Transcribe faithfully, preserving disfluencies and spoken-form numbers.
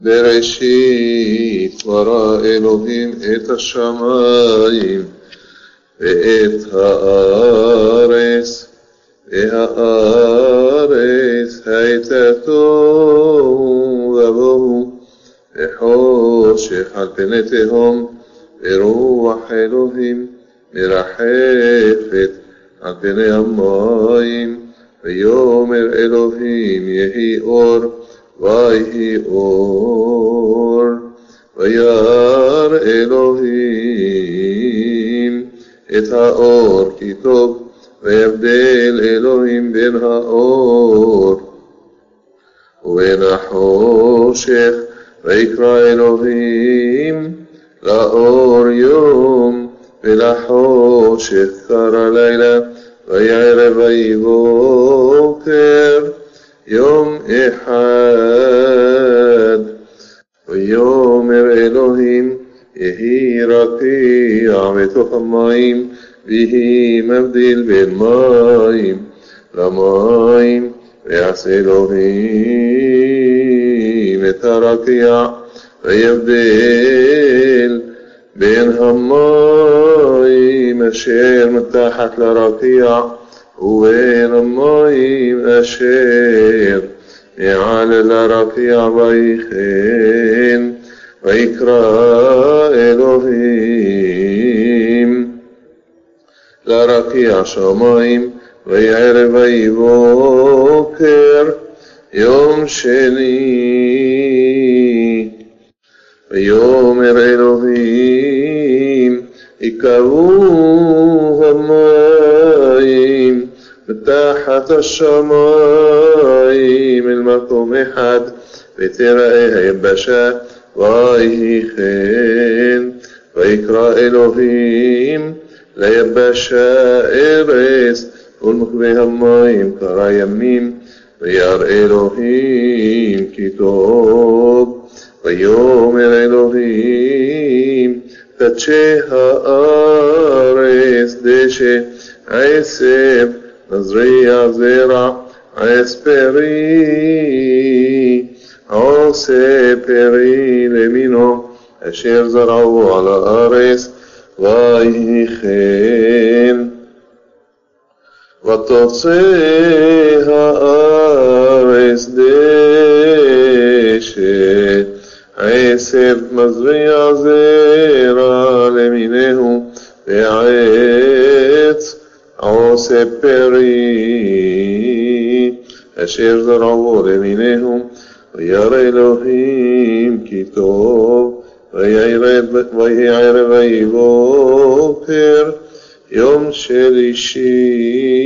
בראשית ברא אלוהים את השמיים ואת הארץ, והארץ הייתה תוהו ובוהו, וחושך על פני תהום, ורוח אלוהים מרחפת על פני המים. ויאמר אלוהים יהי אור, ויהי אור. וירא אלוהים את האור כי טוב, ויבדל אלוהים בין האור ובין החושך. ויקרא אלוהים לאור יום, ולחושך קרא לילה. ויערב ויהי בוקר יום אחד. ויאמר אלוהים יהי רקיע בתוך המים, ויהי מבדיל בין מים למים. ויעשה אלוהים את הרקיע, ויבדל בין המים אשר מתחת לרקיע ובין המים אשר מעל לרקיע. ויחן. ויקרא אלוהים לרקיע שמיים, ויערב ויהי בוקר יום שני. ויאמר אלוהים יקראו המים מתחת השמיים אל מקום אחד, ותראה היבשה. ויהי כן. ויקרא אלוהים ליבשה ארץ, ולמקומי המים קרא ימים. וירא אלוהים כי טוב. ויאמר אלוהים תדשא הארץ דשא, עשב נזריע זרע, עש פרי עושה פרי למינו, אשר זרעו על הארץ. ויהי כן. ותוצא הארץ דשא, עשב מזריע זרע למיניהו, ועץ עושה פרי אשר זרעו למיניהו. וירא אלוהים כי טוב. ויהי ערב ויהי בוקר יום שלישי.